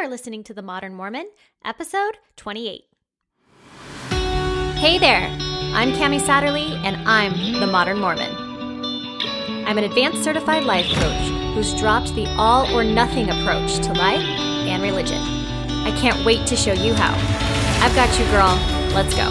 are listening to The Modern Mormon, episode 28. Hey there, I'm Cami Satterley, and I'm The Modern Mormon. I'm an advanced certified life coach who's dropped the all-or-nothing approach to life and religion. I can't wait to show you how. I've got you, girl. Let's go.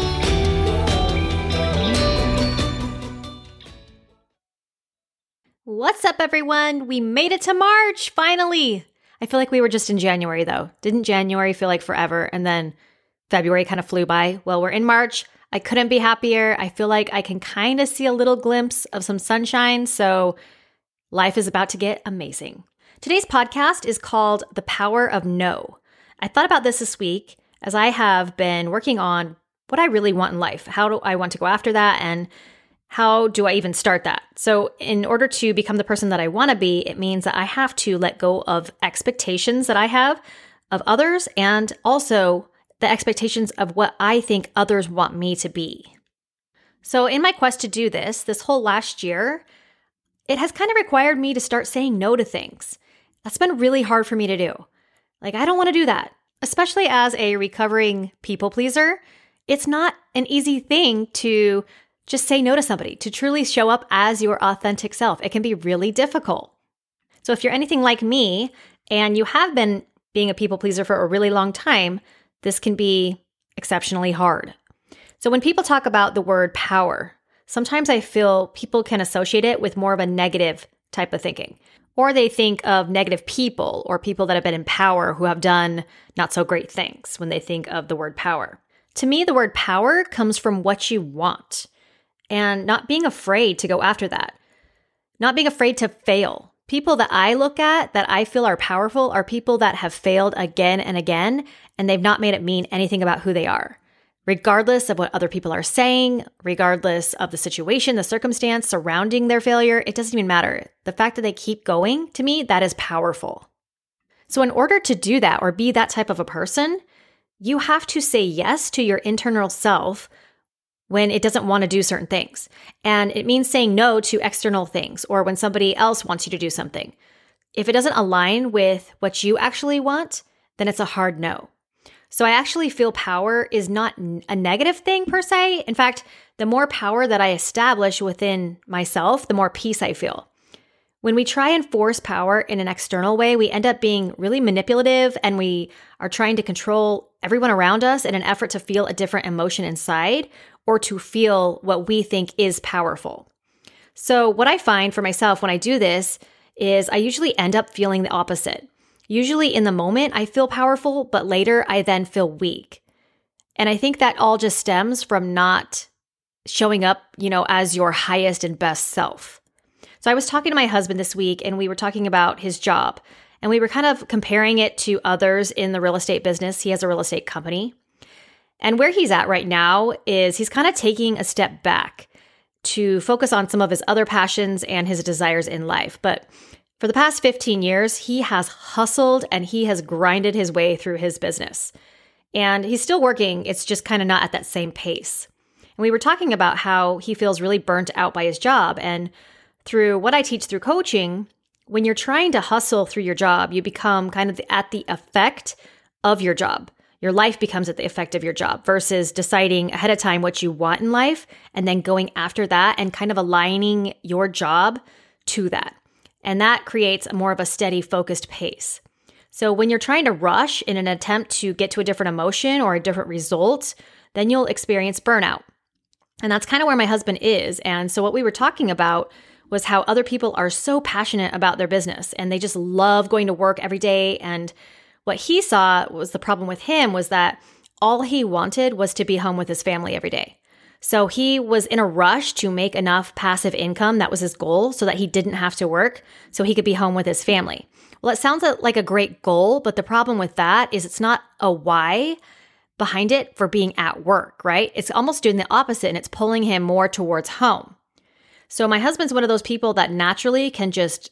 What's up, everyone? We made it to March, finally! I feel like we were just in January, though. Didn't January feel like forever? And then February kind of flew by. Well, we're in March. I couldn't be happier. I feel like I can kind of see a little glimpse of some sunshine, so life is about to get amazing. Today's podcast is called The Power of No. I thought about this week as I have been working on what I really want in life. How do I want to go after that? And how do I even start that? So in order to become the person that I want to be, it means that I have to let go of expectations that I have of others and also the expectations of what I think others want me to be. So in my quest to do this whole last year, it has kind of required me to start saying no to things. That's been really hard for me to do. Like, I don't want to do that, especially as a recovering people pleaser. It's not an easy thing to just say no to somebody, to truly show up as your authentic self. It can be really difficult. So if you're anything like me and you have been being a people pleaser for a really long time, this can be exceptionally hard. So when people talk about the word power, sometimes I feel people can associate it with more of a negative type of thinking. Or they think of negative people or people that have been in power who have done not so great things when they think of the word power. To me, the word power comes from what you want. And not being afraid to go after that. Not being afraid to fail. People that I look at that I feel are powerful are people that have failed again and again, and they've not made it mean anything about who they are. Regardless of what other people are saying, regardless of the situation, the circumstance surrounding their failure, it doesn't even matter. The fact that they keep going, to me, that is powerful. So in order to do that or be that type of a person, you have to say yes to your internal self when it doesn't want to do certain things. And it means saying no to external things or when somebody else wants you to do something. If it doesn't align with what you actually want, then it's a hard no. So I actually feel power is not a negative thing per se. In fact, the more power that I establish within myself, the more peace I feel. When we try and force power in an external way, we end up being really manipulative and we are trying to control everyone around us in an effort to feel a different emotion inside or to feel what we think is powerful. So what I find for myself when I do this is I usually end up feeling the opposite. Usually in the moment, I feel powerful, but later I then feel weak. And I think that all just stems from not showing up, as your highest and best self. So I was talking to my husband this week and we were talking about his job and we were kind of comparing it to others in the real estate business. He has a real estate company. And where he's at right now is he's kind of taking a step back to focus on some of his other passions and his desires in life. But for the past 15 years, he has hustled and he has grinded his way through his business. And he's still working. It's just kind of not at that same pace. And we were talking about how he feels really burnt out by his job. And through what I teach through coaching, when you're trying to hustle through your job, you become kind of at the effect of your job. Your life becomes at the effect of your job versus deciding ahead of time what you want in life and then going after that and kind of aligning your job to that. And that creates more of a steady, focused pace. So when you're trying to rush in an attempt to get to a different emotion or a different result, then you'll experience burnout. And that's kind of where my husband is. And so what we were talking about was how other people are so passionate about their business and they just love going to work every day. And what he saw was the problem with him was that all he wanted was to be home with his family every day. So he was in a rush to make enough passive income. That was his goal so that he didn't have to work so he could be home with his family. Well, it sounds like a great goal, but the problem with that is it's not a why behind it for being at work, right? It's almost doing the opposite and it's pulling him more towards home. So my husband's one of those people that naturally can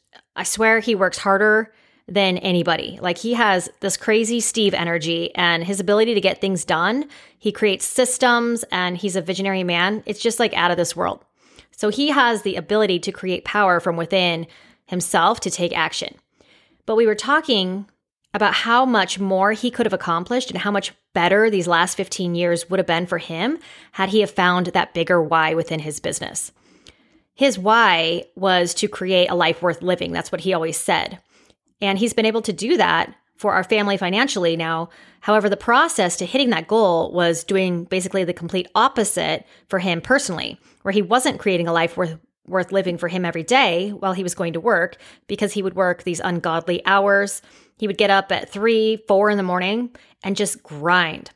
I swear he works harder than anybody. Like he has this crazy Steve energy and his ability to get things done. He creates systems and he's a visionary man. It's just like out of this world. So he has the ability to create power from within himself to take action. But we were talking about how much more he could have accomplished and how much better these last 15 years would have been for him had he have found that bigger why within his business. His why was to create a life worth living. That's what he always said. And he's been able to do that for our family financially now. However, the process to hitting that goal was doing basically the complete opposite for him personally, where he wasn't creating a life worth living for him every day while he was going to work, because he would work these ungodly hours. He would get up at 3, 4 in the morning and just grind.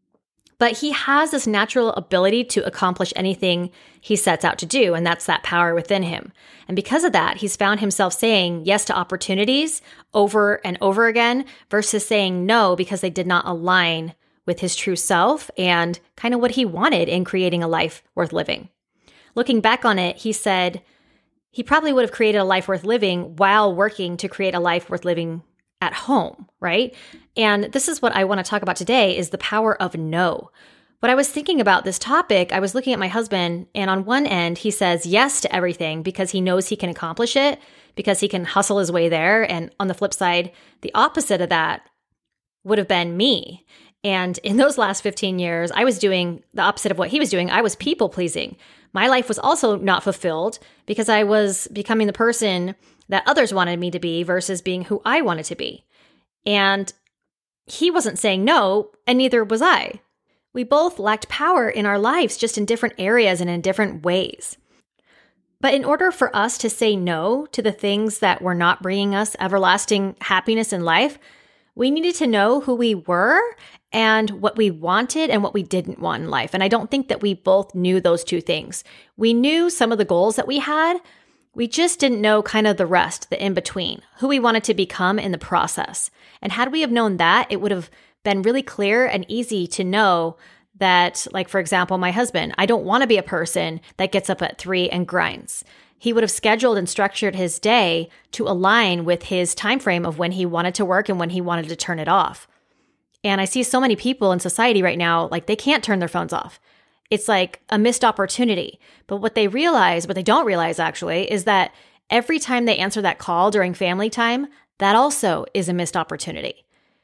But he has this natural ability to accomplish anything he sets out to do, and that's that power within him. And because of that, he's found himself saying yes to opportunities over and over again versus saying no because they did not align with his true self and kind of what he wanted in creating a life worth living. Looking back on it, he said he probably would have created a life worth living while working to create a life worth living at home, right? And this is what I want to talk about today is the power of no. When I was thinking about this topic, I was looking at my husband, and on one end, he says yes to everything because he knows he can accomplish it, because he can hustle his way there. And on the flip side, the opposite of that would have been me. And in those last 15 years, I was doing the opposite of what he was doing. I was people pleasing. My life was also not fulfilled because I was becoming the person that others wanted me to be versus being who I wanted to be. And he wasn't saying no, and neither was I. We both lacked power in our lives, just in different areas and in different ways. But in order for us to say no to the things that were not bringing us everlasting happiness in life, we needed to know who we were and what we wanted and what we didn't want in life. And I don't think that we both knew those two things. We knew some of the goals that we had. We just didn't know kind of the rest, the in-between, who we wanted to become in the process. And had we have known that, it would have been really clear and easy to know that, like, for example, my husband, I don't want to be a person that gets up at 3 and grinds. He would have scheduled and structured his day to align with his time frame of when he wanted to work and when he wanted to turn it off. And I see so many people in society right now, like they can't turn their phones off. It's like a missed opportunity. But what they don't realize actually, is that every time they answer that call during family time, that also is a missed opportunity.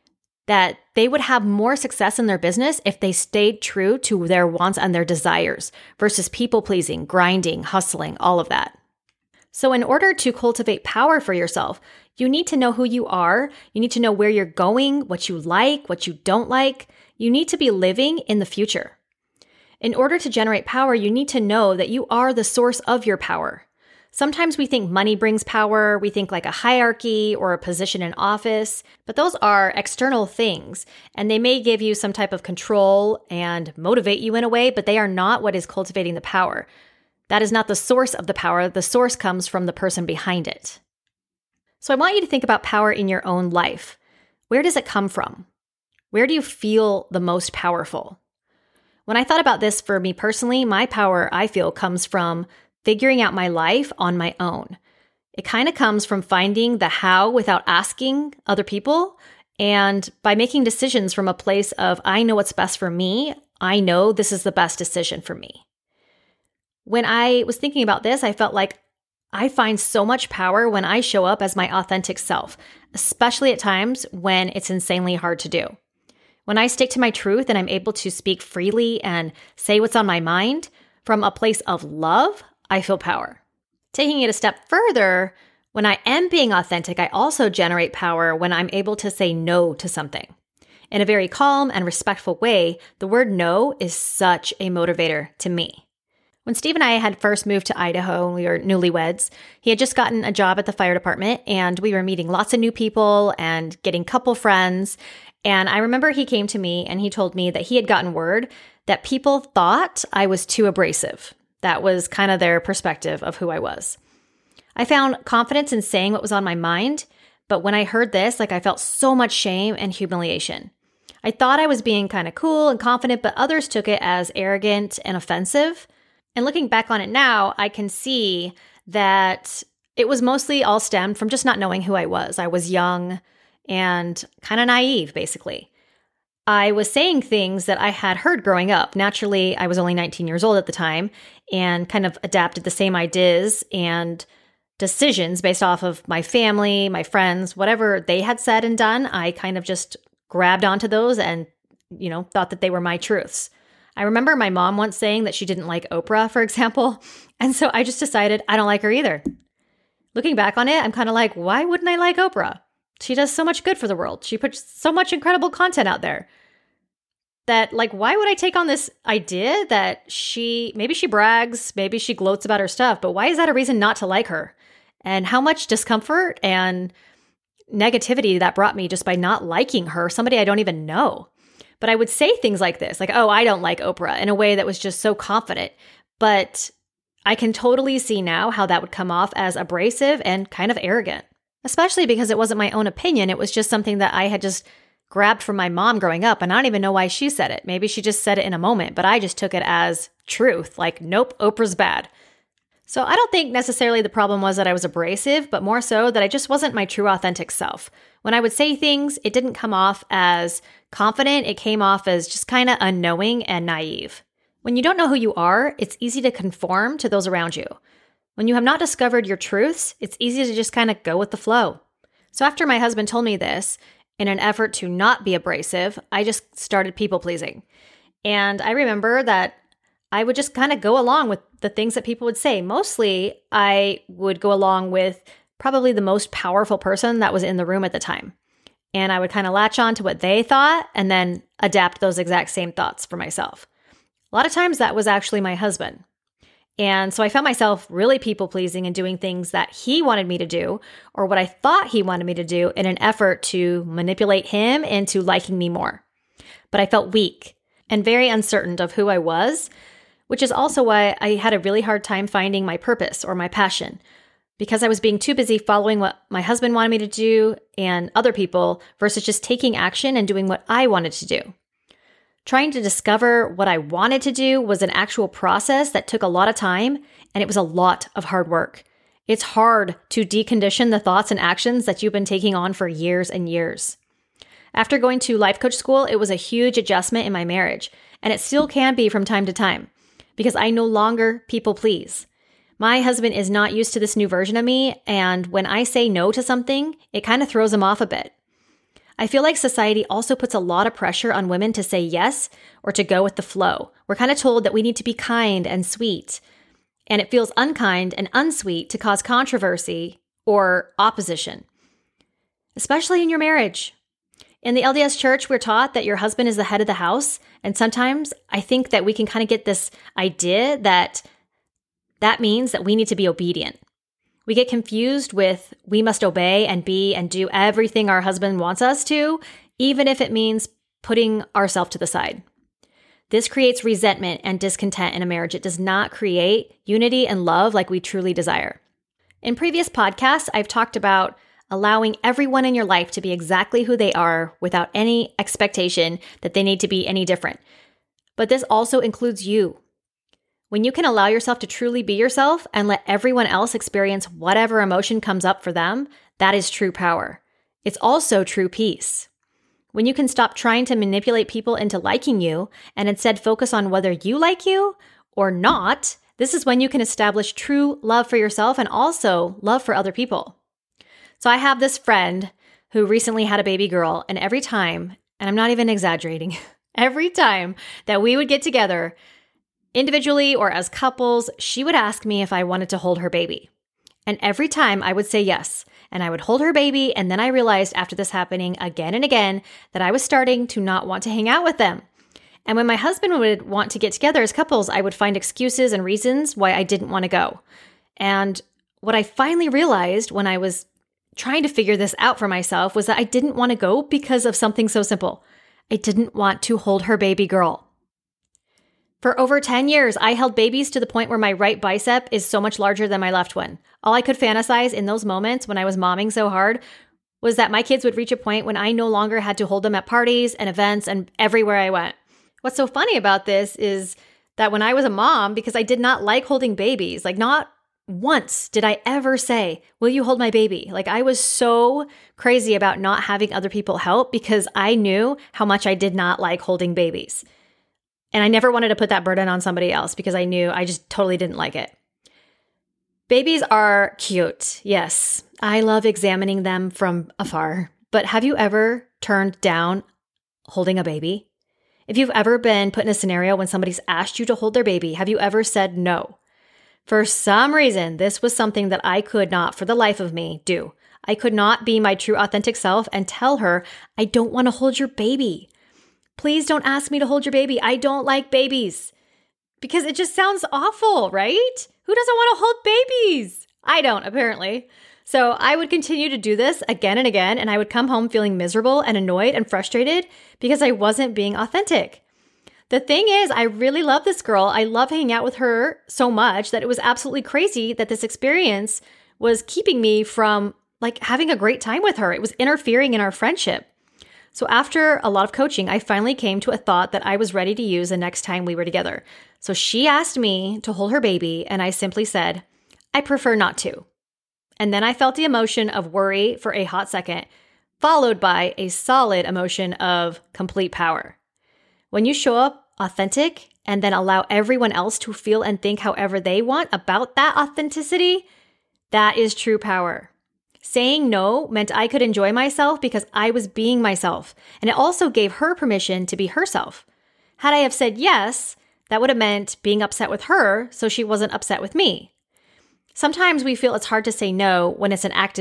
That they would have more success in their business if they stayed true to their wants and their desires versus people pleasing, grinding, hustling, all of that. So in order to cultivate power for yourself, you need to know who you are. You need to know where you're going, what you like, what you don't like. You need to be living in the future. In order to generate power, you need to know that you are the source of your power. Sometimes we think money brings power. We think like a hierarchy or a position in office, but those are external things, and they may give you some type of control and motivate you in a way, but they are not what is cultivating the power. That is not the source of the power. The source comes from the person behind it. So I want you to think about power in your own life. Where does it come from? Where do you feel the most powerful? When I thought about this for me personally, my power, I feel, comes from figuring out my life on my own. It kind of comes from finding the how without asking other people, and by making decisions from a place of, I know what's best for me. I know this is the best decision for me. When I was thinking about this, I felt like I find so much power when I show up as my authentic self, especially at times when it's insanely hard to do. When I stick to my truth and I'm able to speak freely and say what's on my mind from a place of love, I feel power. Taking it a step further, when I am being authentic, I also generate power when I'm able to say no to something. In a very calm and respectful way, the word no is such a motivator to me. When Steve and I had first moved to Idaho and we were newlyweds, he had just gotten a job at the fire department and we were meeting lots of new people and getting couple friends. And I remember he came to me and he told me that he had gotten word that people thought I was too abrasive. That was kind of their perspective of who I was. I found confidence in saying what was on my mind, but when I heard this, I felt so much shame and humiliation. I thought I was being kind of cool and confident, but others took it as arrogant and offensive. And looking back on it now, I can see that it was mostly all stemmed from just not knowing who I was. I was young and kind of naive, basically. I was saying things that I had heard growing up. Naturally, I was only 19 years old at the time and kind of adapted the same ideas and decisions based off of my family, my friends, whatever they had said and done. I kind of just grabbed onto those and, thought that they were my truths. I remember my mom once saying that she didn't like Oprah, for example. And so I just decided I don't like her either. Looking back on it, I'm kind of like, why wouldn't I like Oprah? She does so much good for the world. She puts so much incredible content out there that, why would I take on this idea that maybe she brags, maybe she gloats about her stuff, but why is that a reason not to like her? And how much discomfort and negativity that brought me just by not liking her, somebody I don't even know. But I would say things like this, oh, I don't like Oprah, in a way that was just so confident. But I can totally see now how that would come off as abrasive and kind of arrogant, especially because it wasn't my own opinion. It was just something that I had just grabbed from my mom growing up, and I don't even know why she said it. Maybe she just said it in a moment, but I just took it as truth. Nope, Oprah's bad. So I don't think necessarily the problem was that I was abrasive, but more so that I just wasn't my true authentic self. When I would say things, it didn't come off as confident. It came off as just kind of unknowing and naive. When you don't know who you are, it's easy to conform to those around you. When you have not discovered your truths, it's easy to just kind of go with the flow. So after my husband told me this, in an effort to not be abrasive, I just started people pleasing. And I remember that I would just kind of go along with the things that people would say. Mostly, I would go along with probably the most powerful person that was in the room at the time. And I would kind of latch on to what they thought and then adapt those exact same thoughts for myself. A lot of times that was actually my husband. And so I found myself really people-pleasing and doing things that he wanted me to do, or what I thought he wanted me to do, in an effort to manipulate him into liking me more. But I felt weak and very uncertain of who I was, which is also why I had a really hard time finding my purpose or my passion, because I was being too busy following what my husband wanted me to do and other people versus just taking action and doing what I wanted to do. Trying to discover what I wanted to do was an actual process that took a lot of time, and it was a lot of hard work. It's hard to decondition the thoughts and actions that you've been taking on for years and years. After going to life coach school, it was a huge adjustment in my marriage, and it still can be from time to time, because I no longer people please. My husband is not used to this new version of me, and when I say no to something, it kind of throws him off a bit. I feel like society also puts a lot of pressure on women to say yes or to go with the flow. We're kind of told that we need to be kind and sweet, and it feels unkind and unsweet to cause controversy or opposition, especially in your marriage. In the LDS Church, we're taught that your husband is the head of the house, and sometimes I think that we can kind of get this idea that means that we need to be obedient. We get confused with we must obey and be and do everything our husband wants us to, even if it means putting ourselves to the side. This creates resentment and discontent in a marriage. It does not create unity and love like we truly desire. In previous podcasts, I've talked about allowing everyone in your life to be exactly who they are without any expectation that they need to be any different. But this also includes you. When you can allow yourself to truly be yourself and let everyone else experience whatever emotion comes up for them, that is true power. It's also true peace. When you can stop trying to manipulate people into liking you and instead focus on whether you like you or not, this is when you can establish true love for yourself and also love for other people. So I have this friend who recently had a baby girl, and every time, and I'm not even exaggerating, every time that we would get together, individually or as couples, she would ask me if I wanted to hold her baby. And every time I would say yes, and I would hold her baby, and then I realized after this happening again and again that I was starting to not want to hang out with them. And when my husband would want to get together as couples, I would find excuses and reasons why I didn't want to go. And what I finally realized when I was trying to figure this out for myself was that I didn't want to go because of something so simple. I didn't want to hold her baby girl. For over 10 years, I held babies to the point where my right bicep is so much larger than my left one. All I could fantasize in those moments when I was momming so hard was that my kids would reach a point when I no longer had to hold them at parties and events and everywhere I went. What's so funny about this is that when I was a mom, because I did not like holding babies, not once did I ever say, "Will you hold my baby?" I was so crazy about not having other people help because I knew how much I did not like holding babies. And I never wanted to put that burden on somebody else because I knew I just totally didn't like it. Babies are cute. Yes, I love examining them from afar. But have you ever turned down holding a baby? If you've ever been put in a scenario when somebody's asked you to hold their baby, have you ever said no? For some reason, this was something that I could not, for the life of me, do. I could not be my true authentic self and tell her, I don't want to hold your baby. Please don't ask me to hold your baby. I don't like babies. Because it just sounds awful, right? Who doesn't want to hold babies? I don't, apparently. So I would continue to do this again and again, and I would come home feeling miserable and annoyed and frustrated because I wasn't being authentic. The thing is, I really love this girl. I love hanging out with her so much that it was absolutely crazy that this experience was keeping me from having a great time with her. It was interfering in our friendship. So after a lot of coaching, I finally came to a thought that I was ready to use the next time we were together. So she asked me to hold her baby, and I simply said, I prefer not to. And then I felt the emotion of worry for a hot second, followed by a solid emotion of complete power. When you show up authentic and then allow everyone else to feel and think however they want about that authenticity, that is true power. Saying no meant I could enjoy myself because I was being myself, and it also gave her permission to be herself. Had I have said yes, that would have meant being upset with her so she wasn't upset with me. Sometimes we feel it's hard to say no when it's an act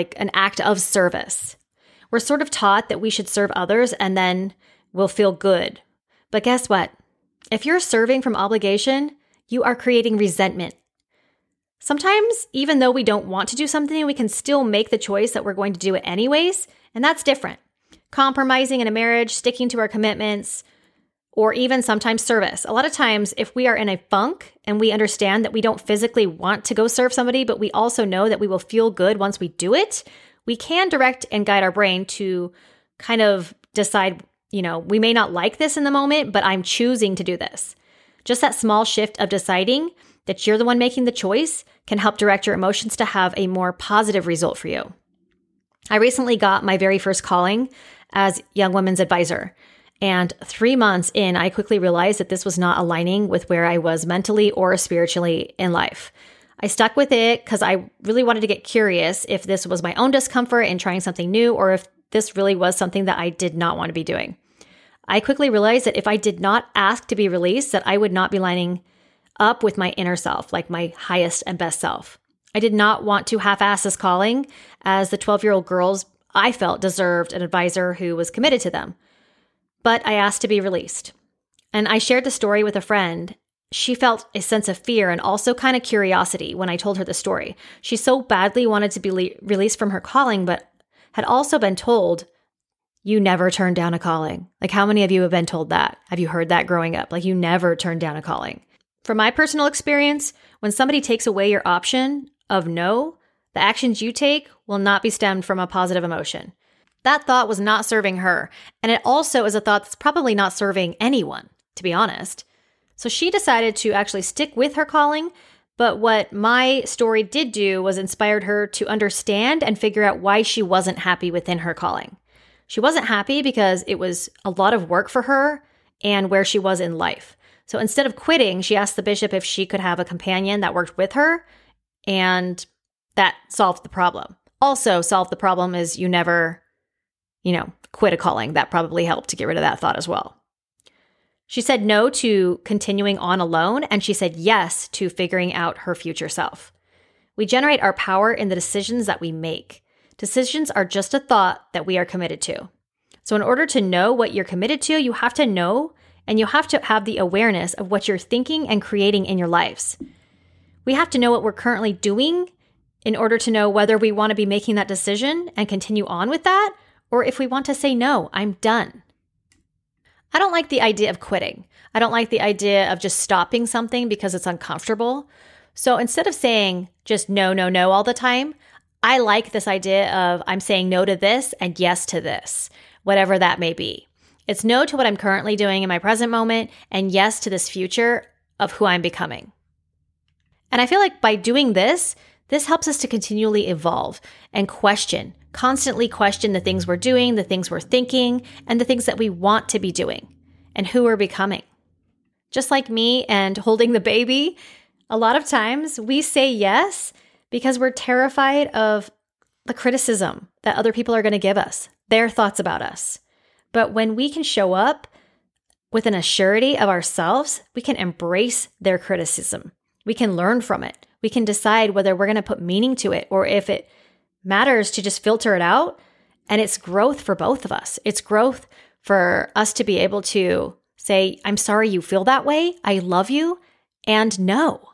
of service. We're sort of taught that we should serve others and then we'll feel good. But guess what? If you're serving from obligation, you are creating resentment. Sometimes, even though we don't want to do something, we can still make the choice that we're going to do it anyways, and that's different. Compromising in a marriage, sticking to our commitments, or even sometimes service. A lot of times, if we are in a funk and we understand that we don't physically want to go serve somebody, but we also know that we will feel good once we do it, we can direct and guide our brain to kind of decide, we may not like this in the moment, but I'm choosing to do this. Just that small shift of deciding that you're the one making the choice can help direct your emotions to have a more positive result for you. I recently got my very first calling as Young Women's Advisor. And 3 months in, I quickly realized that this was not aligning with where I was mentally or spiritually in life. I stuck with it because I really wanted to get curious if this was my own discomfort in trying something new or if this really was something that I did not want to be doing. I quickly realized that if I did not ask to be released, that I would not be lining up with my inner self, like my highest and best self. I did not want to half-ass this calling, as the 12-year-old girls I felt deserved an advisor who was committed to them. But I asked to be released. And I shared the story with a friend. She felt a sense of fear and also kind of curiosity when I told her the story. She so badly wanted to be released from her calling, but had also been told, you never turn down a calling. How many of you have been told that? Have you heard that growing up? You never turn down a calling. From my personal experience, when somebody takes away your option of no, the actions you take will not be stemmed from a positive emotion. That thought was not serving her, and it also is a thought that's probably not serving anyone, to be honest. So she decided to actually stick with her calling, but what my story did do was inspired her to understand and figure out why she wasn't happy within her calling. She wasn't happy because it was a lot of work for her and where she was in life. So instead of quitting, she asked the bishop if she could have a companion that worked with her, and that solved the problem. Also solved the problem is you never, quit a calling. That probably helped to get rid of that thought as well. She said no to continuing on alone, and she said yes to figuring out her future self. We generate our power in the decisions that we make. Decisions are just a thought that we are committed to. So in order to know what you're committed to, you have to know and you have to have the awareness of what you're thinking and creating in your lives. We have to know what we're currently doing in order to know whether we want to be making that decision and continue on with that, or if we want to say, no, I'm done. I don't like the idea of quitting. I don't like the idea of just stopping something because it's uncomfortable. So instead of saying just no, no, no all the time, I like this idea of I'm saying no to this and yes to this, whatever that may be. It's no to what I'm currently doing in my present moment and yes to this future of who I'm becoming. And I feel like by doing this helps us to continually evolve and constantly question the things we're doing, the things we're thinking, and the things that we want to be doing and who we're becoming. Just like me and holding the baby, A lot of times we say yes because we're terrified of the criticism that other people are going to give us, their thoughts about us. But when we can show up with an assurity of ourselves, we can embrace their criticism. We can learn from it. We can decide whether we're going to put meaning to it or if it matters to just filter it out. And it's growth for both of us. It's growth for us to be able to say, I'm sorry you feel that way. I love you. And no.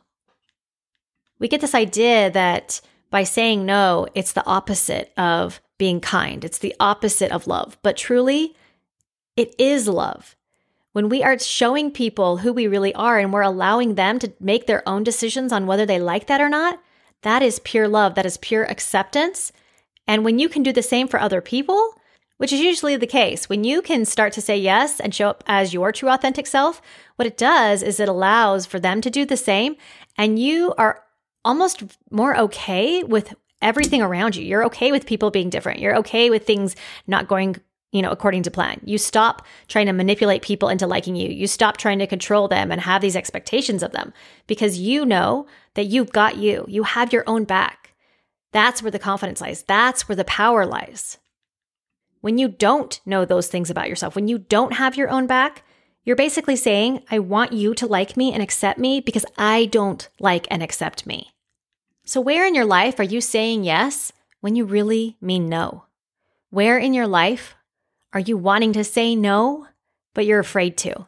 We get this idea that by saying no, it's the opposite of being kind. It's the opposite of love. But truly, it is love. When we are showing people who we really are and we're allowing them to make their own decisions on whether they like that or not, that is pure love. That is pure acceptance. And when you can do the same for other people, which is usually the case, when you can start to say yes and show up as your true authentic self, what it does is it allows for them to do the same. And you are almost more okay with everything around you. You're okay with people being different. You're okay with things not going according to plan. You stop trying to manipulate people into liking you. You stop trying to control them and have these expectations of them because you know that you've got you. You have your own back. That's where the confidence lies. That's where the power lies. When you don't know those things about yourself, when you don't have your own back, you're basically saying, I want you to like me and accept me because I don't like and accept me. So where in your life are you saying yes when you really mean no? Where in your life are you wanting to say no, but you're afraid to?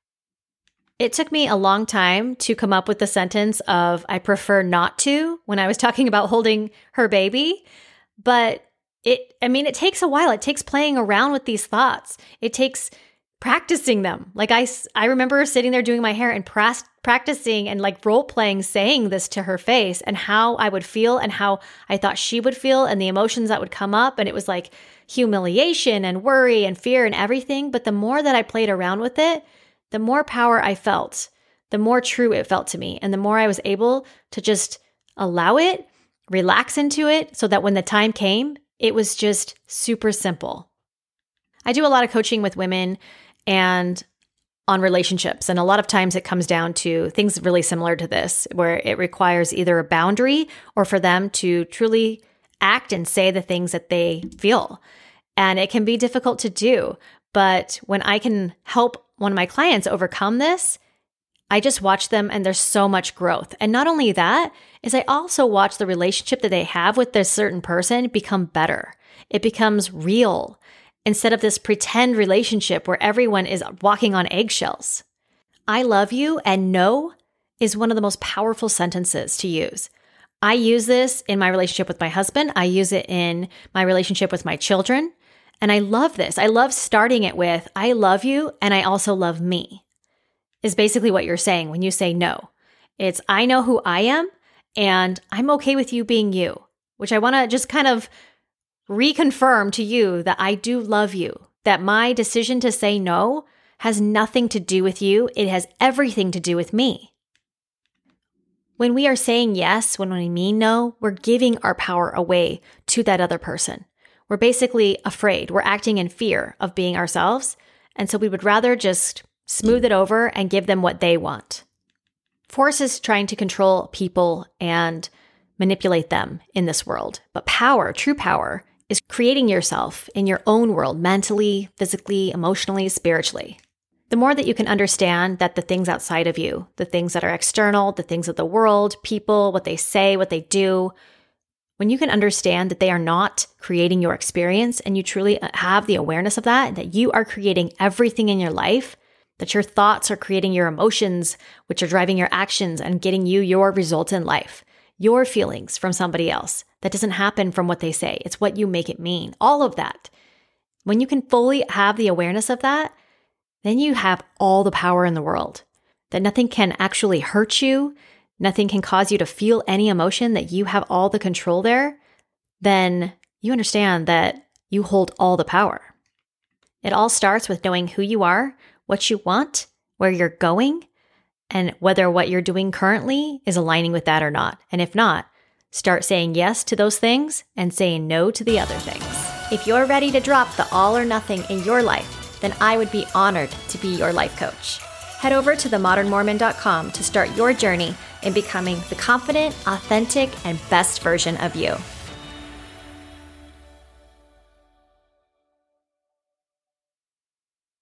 It took me a long time to come up with the sentence of I prefer not to when I was talking about holding her baby. But it takes a while. It takes playing around with these thoughts. It takes practicing them. Like I remember sitting there doing my hair and practicing and like role playing saying this to her face and how I would feel and how I thought she would feel and the emotions that would come up. And it was like humiliation and worry and fear and everything. But the more that I played around with it, the more power I felt, the more true it felt to me. And the more I was able to just allow it, relax into it so that when the time came, it was just super simple. I do a lot of coaching with women and on relationships. And a lot of times it comes down to things really similar to this, where it requires either a boundary or for them to truly act and say the things that they feel. And it can be difficult to do. But when I can help one of my clients overcome this, I just watch them and there's so much growth. And not only that, is I also watch the relationship that they have with this certain person become better. It becomes real instead of this pretend relationship where everyone is walking on eggshells. I love you and no is one of the most powerful sentences to use. I use this in my relationship with my husband. I use it in my relationship with my children. And I love this. I love starting it with, I love you and I also love me, is basically what you're saying when you say no. It's, I know who I am and I'm okay with you being you, which I want to just kind of reconfirm to you that I do love you, that my decision to say no has nothing to do with you. It has everything to do with me. When we are saying yes, when we mean no, we're giving our power away to that other person. We're basically afraid. We're acting in fear of being ourselves. And so we would rather just smooth it over and give them what they want. Force is trying to control people and manipulate them in this world. But power, true power, is creating yourself in your own world, mentally, physically, emotionally, spiritually. The more that you can understand that the things outside of you, the things that are external, the things of the world, people, what they say, what they do, when you can understand that they are not creating your experience and you truly have the awareness of that you are creating everything in your life, that your thoughts are creating your emotions, which are driving your actions and getting you your results in life, your feelings from somebody else. That doesn't happen from what they say. It's what you make it mean. All of that. When you can fully have the awareness of that, then you have all the power in the world. That nothing can actually hurt you. Nothing can cause you to feel any emotion, that you have all the control there. Then you understand that you hold all the power. It all starts with knowing who you are, what you want, where you're going, and whether what you're doing currently is aligning with that or not. And if not, start saying yes to those things and saying no to the other things. If you're ready to drop the all or nothing in your life, then I would be honored to be your life coach. Head over to themodernmormon.com to start your journey in becoming the confident, authentic, and best version of you.